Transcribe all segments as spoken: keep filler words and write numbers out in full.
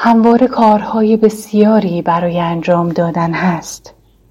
همواره کارهای بسیاری برای انجام دادن هست.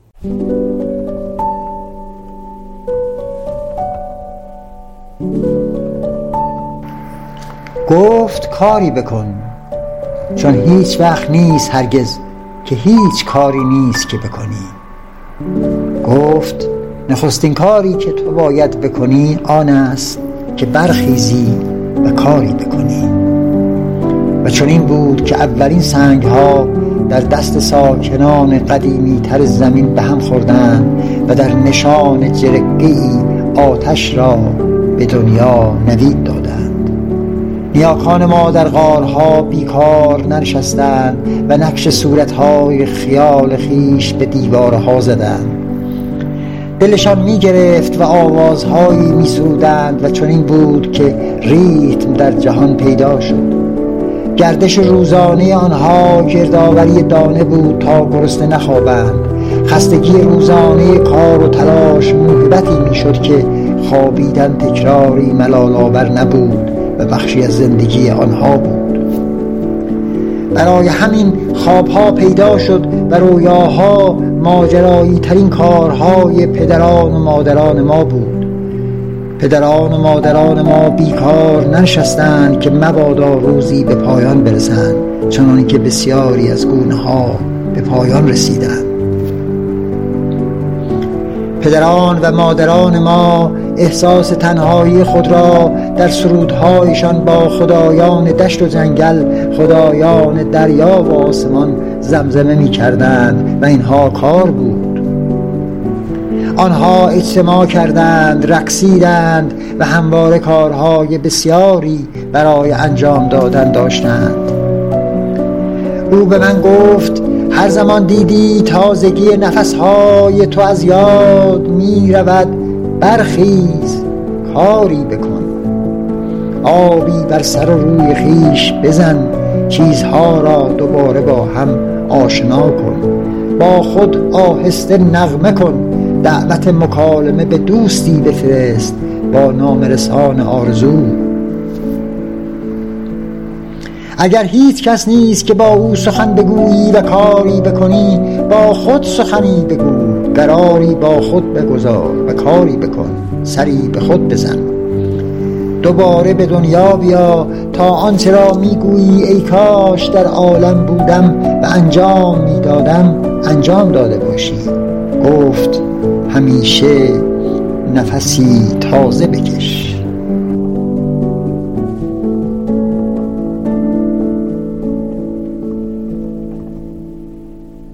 گفت کاری بکن، چون هیچ وقت نیست هرگز که هیچ کاری نیست که بکنی. گفت نخستین کاری که تو باید بکنی آن است که برخیزی و کاری بکنی. و چون این بود که اولین سنگ ها در دست ساکنان قدیمی تر زمین به هم خوردند و در نشان جرقه‌ای آتش را به دنیا نوید دادند. نیاکان ما در غارها بیکار ننشستند و نقش صورتهای خیال خیش به دیوارها زدند. دلشان می گرفت و آوازهایی می سرودند و چنین بود که ریتم در جهان پیدا شد. گردش روزانه آنها گردآوری دانه بود تا گرسنه نخوابند. خستگی روزانه کار و تلاش موهبتی می شد که خوابیدن تکراری ملال‌آور نبود و بخشی از زندگی آنها بود. برای همین خوابها پیدا شد و رویاها ماجرایی ترین کارهای پدران و مادران ما بود. پدران و مادران ما بیکار ننشستند که مبادا روزی به پایان برسند، چنانکه که بسیاری از گونه ها به پایان رسیدند. پدران و مادران ما احساس تنهایی خود را در سرودهایشان با خدایان دشت و جنگل، خدایان دریا و آسمان زمزمه می کردند و اینها کار بود. آنها اجتماع کردند، رقصیدند و همواره کارهای بسیاری برای انجام دادن داشتند. او به من گفت هر زمان دیدی تازگی نفسهای تو از یاد می رود، برخیز کاری بکن. آبی بر سر و روی خیش بزن، چیزها را دوباره با هم آشنا کن. با خود آهسته نغمه کن، دعوت مکالمه به دوستی بفرست با نامرسان آرزو. اگر هیچ کس نیست که با او سخن بگویی و کاری بکنی، با خود سخنی بگو، قراری با خود بگذار و کاری بکن، سری به خود بزن. دوباره به دنیا بیا تا آنچه را میگویی ای کاش در عالم بودم و انجام میدادم انجام داده باشی. گفت همیشه نفسی تازه بکش.